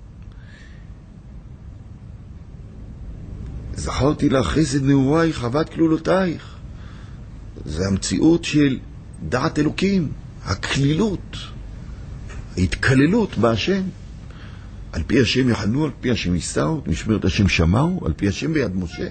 זכרתי לך חסד נעורייך, חוות כלולותייך. זה המציאות של דעת אלוקים, הכלילות, ההתכללות בהשם. על פי השם יחנו, על פי השם ייסעו, משמרת השם שמעו, על פי השם ביד משה.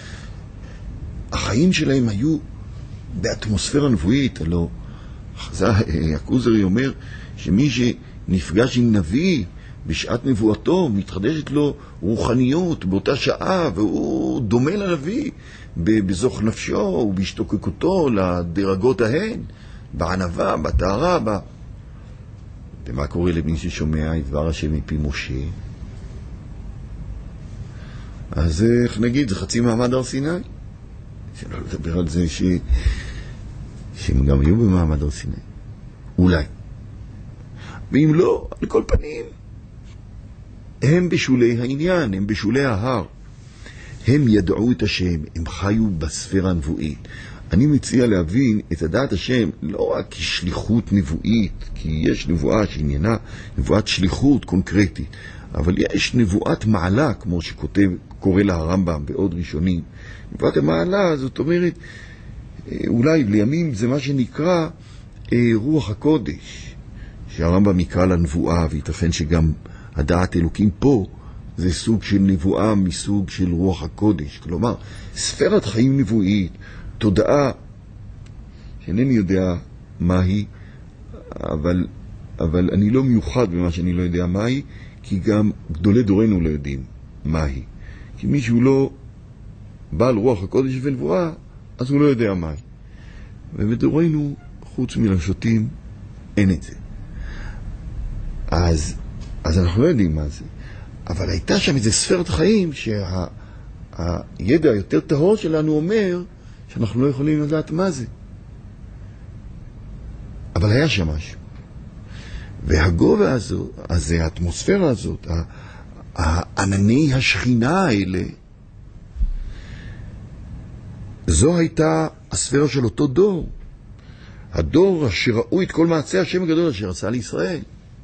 החיים שלהם היו באטמוספירה נבואית. הלא הכוזרי אומר שמי שנפגש עם נביא בשעת נבואתו, מתחדשת לו רוחניות באותה שעה, והוא דומה לנביא בזוך נפשו ובהשתוקקותו לדרגות ההן, בענווה, בתארה, ב... ומה קורה למי ששומע את דבר השם מפי משה? אז איך נגיד, זה חצי מעמד הר סיני. שלא לדבר על זה ש... שהם גם היו במעמד הר סיני. אולי. ואם לא, על כל פנים, הם בשולי העניין, הם בשולי ההר. הם ידעו את השם, הם חיו בספירה הנבואית. אני מציע להבין את הדעת השם לא רק כשליחות נבואית, כי יש נבואה שעניינה נבואת שליחות קונקרטית, אבל יש נבואת מעלה, כמו שכותב, קורא לה הרמב"ם בעוד ראשונים. נבואת המעלה, זאת אומרת, אולי לימים זה מה שנקרא רוח הקודש, שהרמב"ם יקרא לנבואה, וייתכן שגם הדעת אלוקים פה זה סוג של נבואה מסוג של רוח הקודש. כלומר, ספירת חיים נבואית, תודעה שאינני יודע מהי, אבל, אבל אני לא מיוחד במה שאני לא יודע מהי, כי גם גדולי דורנו לא יודעים מהי. כי מישהו לא בעל רוח הקודש ונבואה, אז הוא לא יודע מהי. ובדורנו, חוץ מלשוטים, אין את זה. אז, אז אנחנו לא יודעים מה זה. אבל הייתה שם איזו ספרת חיים שהידע היותר טהור שלנו אומר שאנחנו לא יכולים לדעת מה זה. אבל היה שם משהו. והגובה הזו, הזה, האטמוספירה הזאת, הענני השכינה האלה, זו הייתה הספירה של אותו דור. הדור אשר ראו את כל מעשי השם הגדול אשר עשה לישראל.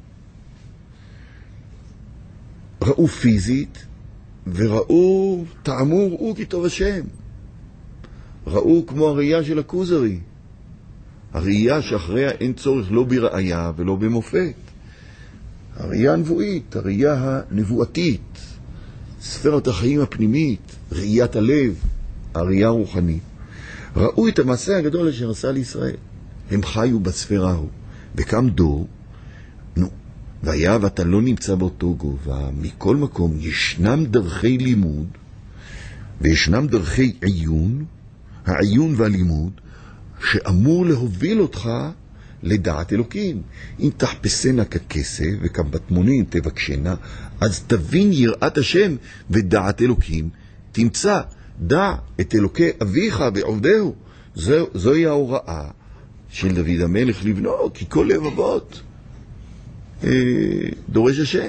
ראו פיזית, וראו, טעמו, ראו כי טוב השם. ראו כמו הראייה של הכוזרי. הראייה שאחריה אין צורך לא בראייה ולא במופת. הראייה הנבואית, הראייה הנבואתית, ספירת החיים הפנימית, ראיית הלב, הראייה הרוחנית. ראו את המעשה הגדול אשר עשה לישראל. הם חיו בספירה ההוא. וקם דור, נו, והיה ואתה לא נמצא באותו גובה, מכל מקום ישנם דרכי לימוד, וישנם דרכי עיון, העיון והלימוד, שאמור להוביל אותך לדעת אלוקים. אם תחפשנה ככסף וכבטמונים תבקשנה, אז תבין יראת השם ודעת אלוקים תמצא. דע את אלוקי אביך ועובדהו, זו, זוהי ההוראה של דוד המלך לבנו, כי כל לב אבות אה, דורש השם.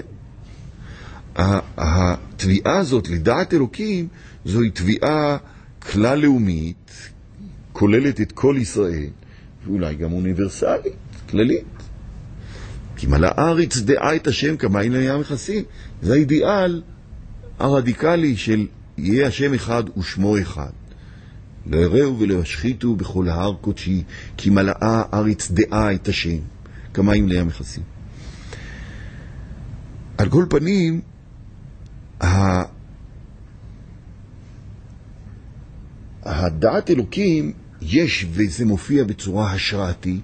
התביעה הזאת לדעת אלוקים זוהי תביעה כלל לאומית, כוללת את כל ישראל, ואולי גם אוניברסלית, כללית. כי מלאה הארץ דעה את השם כמים לים מכסים. זה האידיאל הרדיקלי של יהיה השם אחד ושמו אחד. לא יראו ולא ישחיתו בכל ההר קודשי, כי מלאה הארץ דעה את השם כמים לים מכסים. על כל פנים, הדעת אלוקים יש, וזה מופיע בצורה השראתית,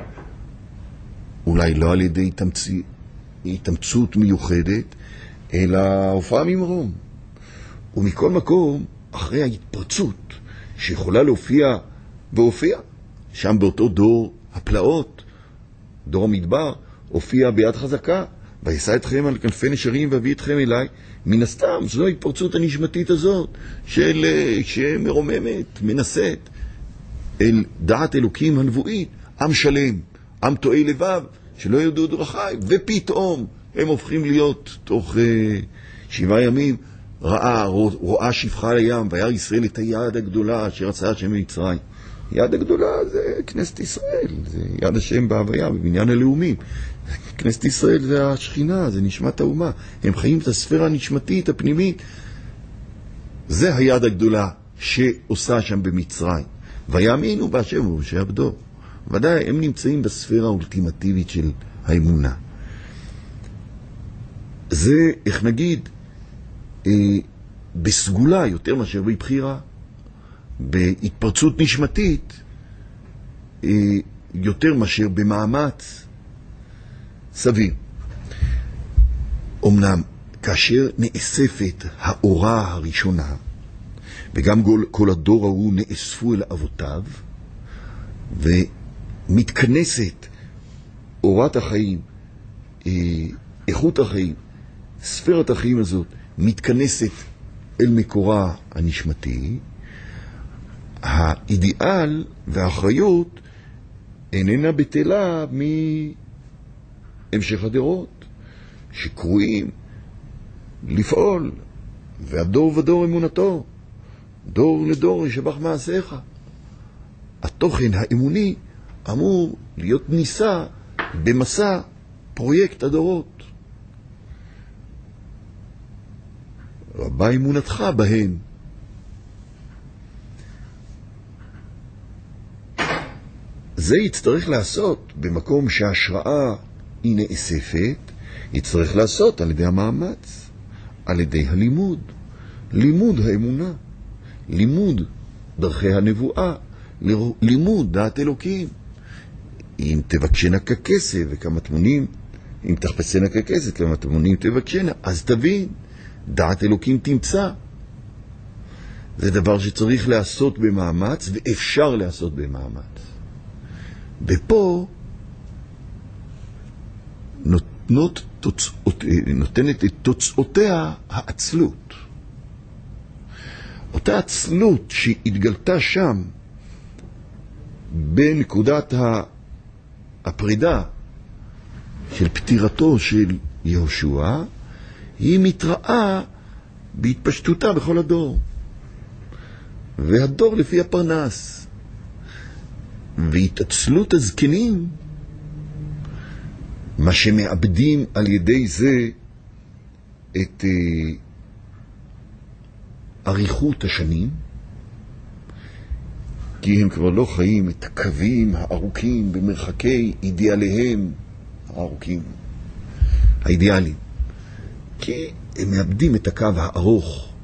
אולי לא על ידי התאמצות מיוחדת, אלא הופעה ממרום. ומכל מקום, אחרי ההתפרצות שיכולה להופיע והופיע, שם באותו דור הפלאות, דור המדבר, הופיע ביד חזקה, וישא אתכם על כנפי נשרים והביא אתכם אליי. מן הסתם, זו ההתפרצות הנשמתית הזאת, של, שמרוממת, מנסית, אל דעת אלוקים הנבואית, עם שלם, עם טועי לבב, שלא ידעו דרכי, ופתאום הם הופכים להיות תוך uh, שבעה ימים, ראה, רואה שפחה על הים, וירא ישראל את היד הגדולה אשר עשה השם ממצרים. יד הגדולה זה כנסת ישראל, זה יד השם בהוויה, בבניין הלאומים. כנסת ישראל זה השכינה, זה נשמת האומה. הם חיים את הספירה הנשמתית, הפנימית. זה היד הגדולה שעושה שם במצרים. ויאמינו בהשם ובמשה עבדו. ודאי, הם נמצאים בספירה האולטימטיבית של האמונה. זה, איך נגיד, אה, בסגולה יותר מאשר בבחירה, בהתפרצות נשמתית, אה, יותר מאשר במאמץ סביר. אמנם, כאשר נאספת האורה הראשונה, וגם כל, כל הדור ההוא נאספו אל אבותיו, ומתכנסת אורת החיים, איכות החיים, ספירת החיים הזאת, מתכנסת אל מקורה הנשמתי, האידיאל והאחריות איננה בטלה מהמשך הדורות, שקרויים לפעול, והדור ודור אמונתו, דור לדור ישבח מעשיך. התוכן האמוני אמור להיות ניסה במסע פרויקט הדורות. רבה אמונתך בהן. זה יצטרך לעשות במקום שההשראה היא נאספת, יצטרך לעשות על ידי המאמץ, על ידי הלימוד, לימוד האמונה, לימוד דרכי הנבואה, לימוד דעת אלוקים. אם תבקשנה ככסף וכמה תמונים, אם תחפשנה ככסף כמה תמונים תבקשנה, אז תבין, דעת אלוקים תמצא. זה דבר שצריך לעשות במאמץ, ואפשר לעשות במאמץ. ופה נותנות תוצאות, נותנת את תוצאותיה העצלות. אותה עצלות שהתגלתה שם בנקודת הפרידה של פטירתו של יהושע, היא מתראה בהתפשטותה בכל הדור. והדור לפי הפרנס. והתעצלות הזקנים, מה שמאבדים על ידי זה את uh, אריכות השנים, כי הם כבר לא חיים את הקווים הארוכים במרחקי אידיאליהם הארוכים, האידיאליים, כי הם מאבדים את הקו הארוך,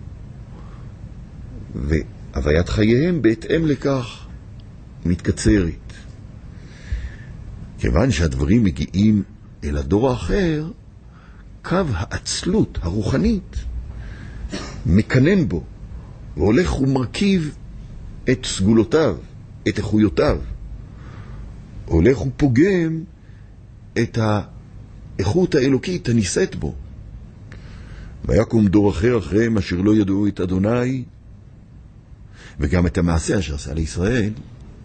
והוויית חייהם בהתאם לכך מתקצרת. כיוון שהדברים מגיעים אל הדור האחר, קו העצלות הרוחנית מקנן בו, והולך ומרכיב את סגולותיו, את איכויותיו. הולך ופוגם את האיכות האלוקית הניסית בו. ויקום דור אחר אחריהם אשר לא ידעו את אדוני, וגם את המעשה אשר עשה לישראל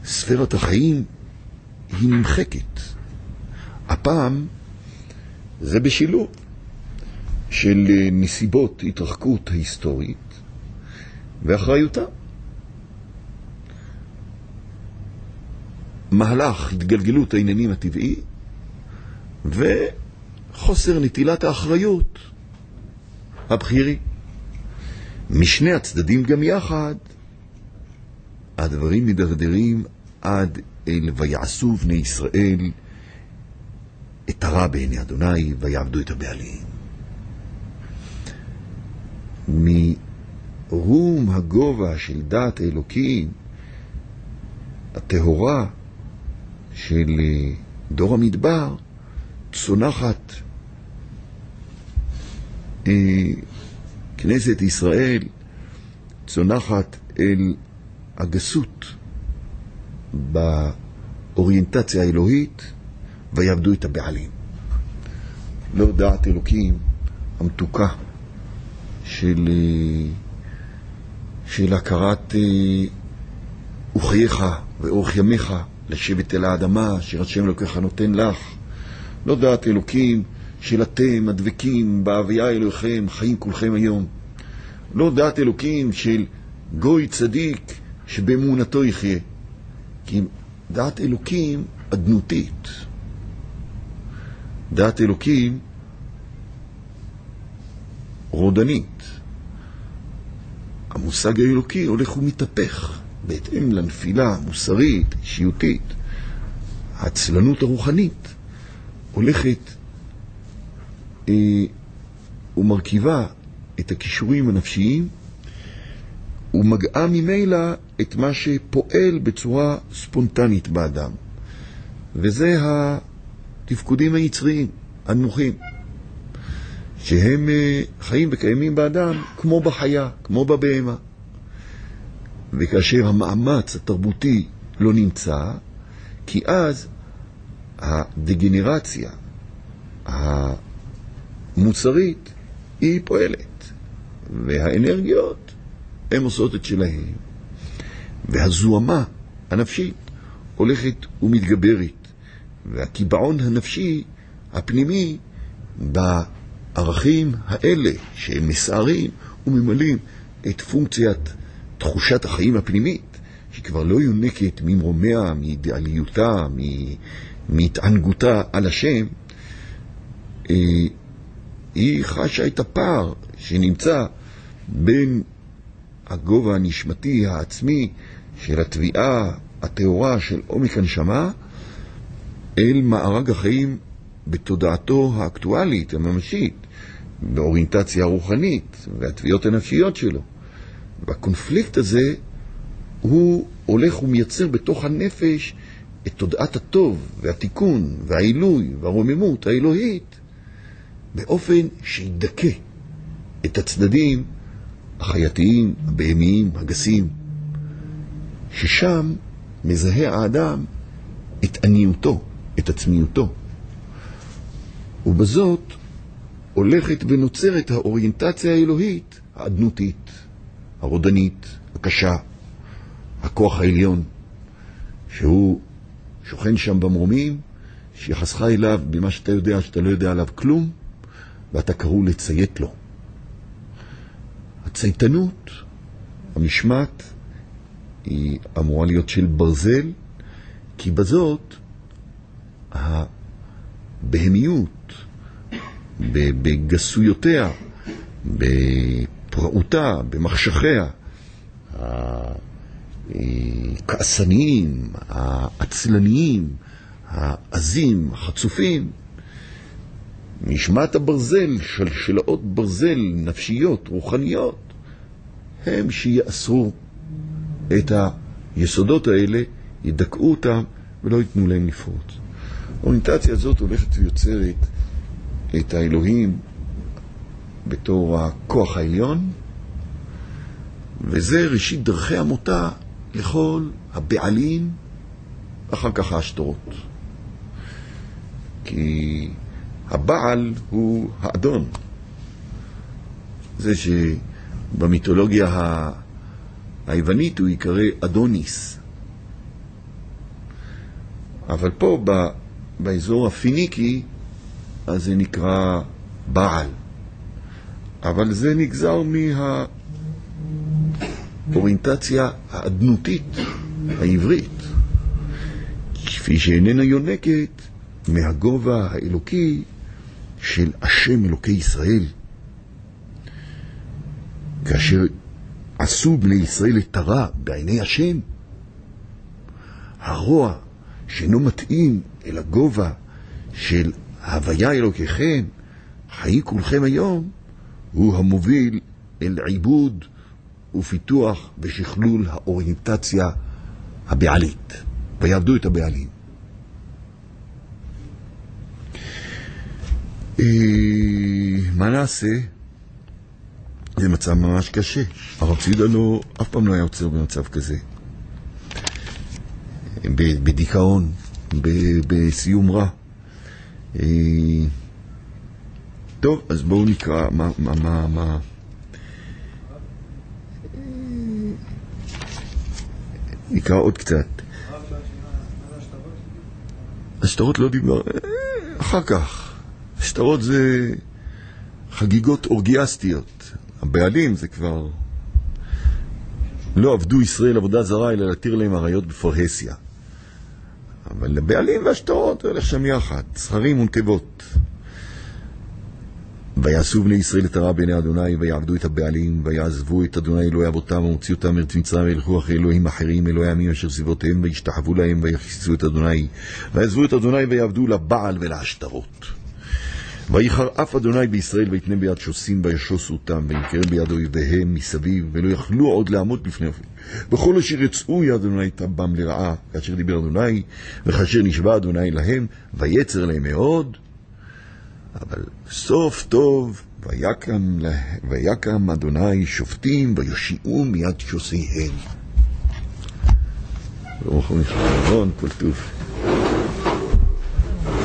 ספירת החיים היא נמחקת. הפעם זה בשילוב של נסיבות התרחקות ההיסטורית ואחריותה. מהלך התגלגלות העניינים הטבעי וחוסר נטילת האחריות הבחירי. משני הצדדים גם יחד הדברים מדרדרים עד אל ויעשו בני ישראל את הרע בעיני אדוני ויעבדו את הבעלים. מרום הגובה של דעת האלוקים הטהורה של דור המדבר צונחת אה, כנסת ישראל, צונחת אל הגסות באוריינטציה האלוהית ויעבדו את הבעלים. לא דעת אלוקים המתוקה של של הכרת וחייך ואורך ימיך לשבת אל האדמה אשר השם אלוקיך נותן לך. לא דעת אלוקים של אתם הדבקים בהוויה אלוהיכם חיים כולכם היום. לא דעת אלוקים של גוי צדיק שבאמונתו יחיה. כי דעת אלוקים אדנותית. דעת אלוקים רודנית. המושג האלוקי הולך ומתהפך בהתאם לנפילה המוסרית, אישיותית. העצלנות הרוחנית הולכת אה, ומרכיבה את הכישורים הנפשיים ומגעה ממילא את מה שפועל בצורה ספונטנית באדם. וזה התפקודים היצריים, הנוחים, שהם חיים וקיימים באדם כמו בחיה, כמו בבהמה. וכאשר המאמץ התרבותי לא נמצא, כי אז הדגנרציה המוצרית היא פועלת, והאנרגיות הן עושות את שלהם, והזוהמה הנפשית הולכת ומתגברת, והקיבעון הנפשי הפנימי בערכים האלה שהם מסערים וממלאים את פונקציית תחושת החיים הפנימית, שכבר לא יונקת ממרומיה, מאידיאליותה, מהתענגותה על השם. היא חשה את הפער שנמצא בין הגובה הנשמתי העצמי של התביעה הטהורה של עומק הנשמה אל מארג החיים בתודעתו האקטואלית, הממשית, באוריינטציה הרוחנית והתביעות הנפשיות שלו. והקונפליקט הזה הוא הולך ומייצר בתוך הנפש את תודעת הטוב והתיקון והעילוי והרוממות האלוהית באופן שידכא את הצדדים החייתיים, הבהמיים, הגסים, ששם מזהה האדם את עניותו, את עצמיותו. ובזאת הולכת ונוצרת האוריינטציה האלוהית האדנותית, הרודנית, הקשה, הכוח העליון, שהוא שוכן שם במרומים, שיחסך אליו במה שאתה יודע שאתה לא יודע עליו כלום, ואתה קראו לציית לו. הצייתנות, המשמעת, היא אמורה להיות של ברזל, כי בזאת הבהמיות, בגסויותיה, בפרעותה, במחשכיה, הכעסניים, העצלניים, העזים, החצופים, נשמת הברזל, שלשלאות ברזל נפשיות, רוחניות, הם שיאסרו את היסודות האלה, ידכאו אותם ולא ייתנו להם לפרוץ. האוריינטציה הזאת הולכת ויוצרת את האלוהים בתור הכוח העליון, וזה ראשית דרכי המותה לכל הבעלים, אחר כך השטרות. כי הבעל הוא האדון. זה שבמיתולוגיה היוונית הוא יקרא אדוניס. אבל פה ב, באזור הפיניקי, אז זה נקרא בעל. אבל זה נגזר מהאוריינטציה האדנותית העברית, כפי שאיננה יונקת מהגובה האלוקי של השם אלוקי ישראל. כאשר עשו בני ישראל את הרע בעיני השם, הרוע שאינו מתאים אל הגובה של ההוויה אלוקיכם, חיי כולכם היום, הוא המוביל אל עיבוד ופיתוח ושכלול האוריינטציה הבעלית, ויעבדו את הבעלים. מה נעשה? זה מצב ממש קשה. הרב ציודה לא, אף פעם לא היה עוצר במצב כזה. בדיכאון, בסיום רע. טוב, אז בואו נקרא מה, מה, מה, מה. נקרא עוד קצת. השטרות לא דיבר, אחר כך. השטרות זה חגיגות אורגיאסטיות. הבעלים זה כבר לא עבדו ישראל עבודה זרה, אלא להתיר להם עריות בפרהסיה. אבל לבעלים והשטרות הולך שם יחד, שכרים ונקבות. ויעשו בני ישראל את הרע בעיני אדוני, ויעבדו את הבעלים, ויעזבו את אדוני אלוהי אבותם, ומוציאו אותם מארץ מצרים, וילכו אחרי אלוהים אחרים, אלוהי עמים אשר סביבותיהם, וישתחוו להם, ויחסו את אדוני, ויעזבו את אדוני, ויעבדו לבעל ולהשטרות. ויחר אף אדוני בישראל, ויתנה ביד שוסים, וישוסו אותם, וינקרם ביד אויביהם מסביב, ולא יכלו עוד לעמוד בפני אופן. בכל אשר יצאו יד אדוני טבם לרעה, כאשר דיבר אדוני, וכאשר נשבע אדוני להם, ויצר להם מאוד. אבל סוף טוב, ויקם, ויקם אדוני שופטים, ויושיעו מיד שוסיהם. ברוך הוא נכנון, כל טוב.